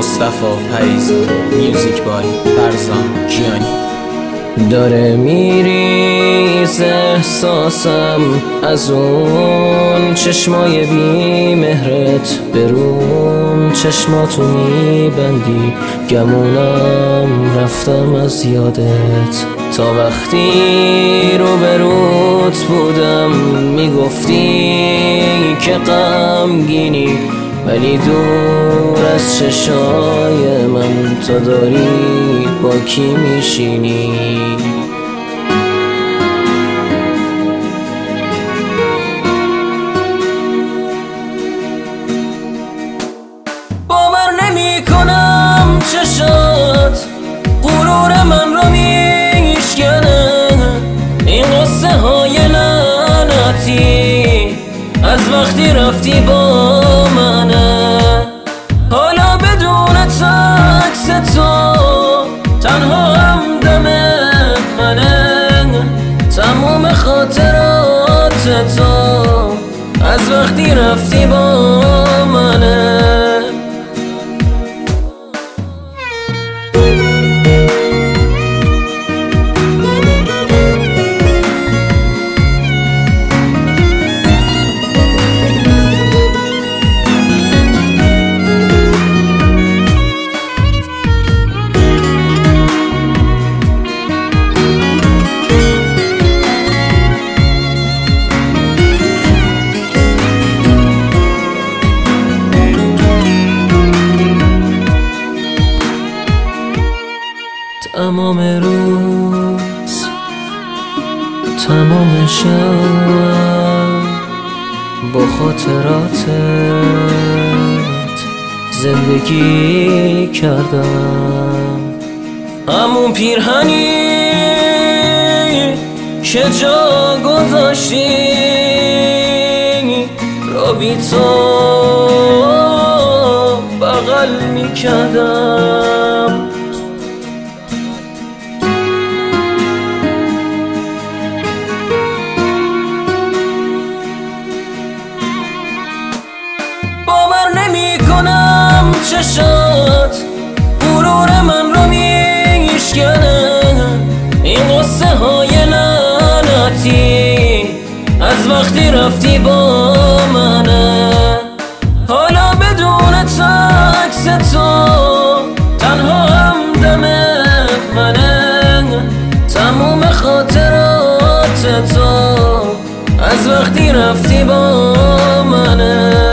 مصطفی پریزی. میوزیک بای فرزان کیانی. داره میریز احساسم از اون چشمای بی مهرت، برون چشماتو میبندی گمونم رفتم از یادت. تا وقتی رو بروت بودم میگفتی که غمگینی، ولی دور از چشای من تو داری با کی میشینی. باور نمی کنم چشات غرور من رو میشکنه، این قصه های لعنتی از وقتی رفتی با منه. حالا بدون عکس تو تنها همدم منه، تموم خاطرات تو از وقتی رفتی با منه. تمام روز تمام شب با خاطراتت زندگی کردم. همون پیرهنی که جا گذاشتی رو بی تو بغل میکردم. باور نمی کنم چشات غرور من رو میشکنه، این قصه های لعنتی از وقتی رفتی با منه. حالا بدون عکس تو تنها همدم منه، تموم خاطرات تو از وقتی رفتی با منه.